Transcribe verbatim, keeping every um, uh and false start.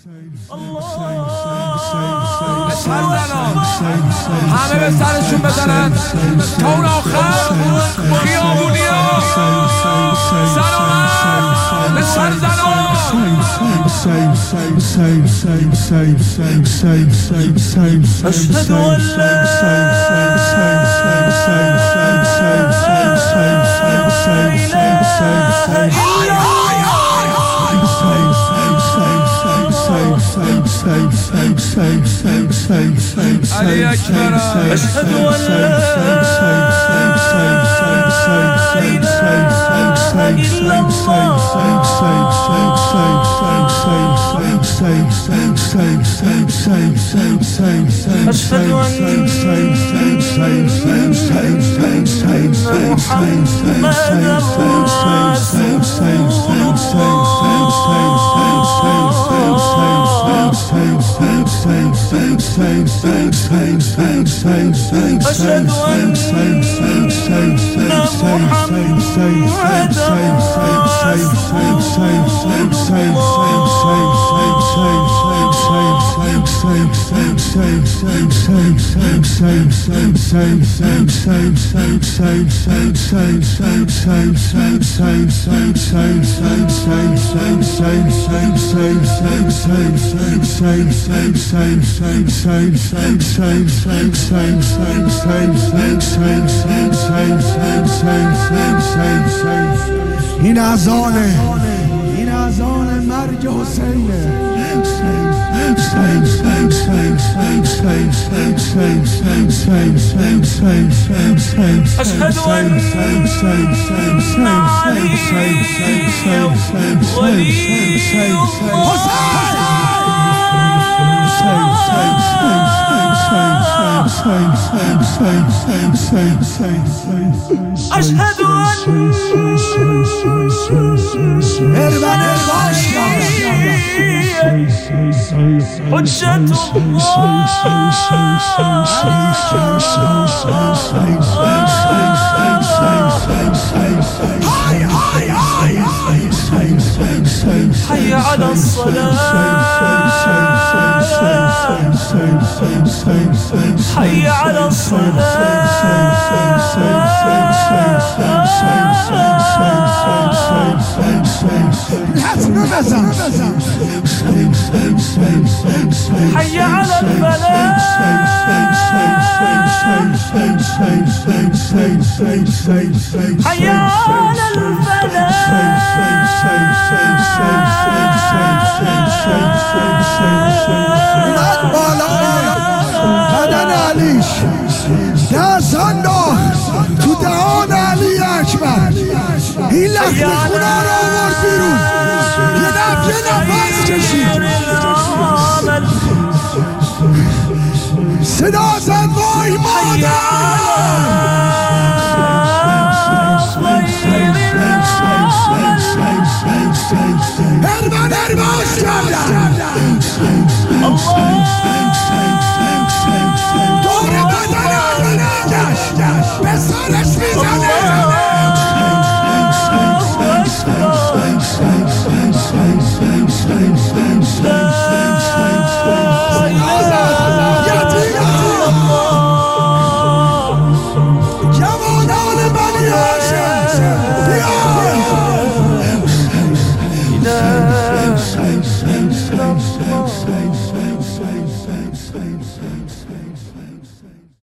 همه به سرشون بزنن تا اون آخر خیابونی ها زنان به سر زنان اشهد ان علی اکبر اشهد ان این اذانه این اذان مرگ حسینه اشهد ان اشهد حجت حي على الصلاة حي على الصلاة حي على الفلاح حي على الفلاح اومد بالا بدن علیش دست انداخت تو دهان علی اکبر این لخت خونه رو آورد بیرون یه نفس یه نفس کشید صدا زد وای مادر هرمان هرماش کردن دور بدن آمنش به سرش میزنه جوانان بنی هاشم بیار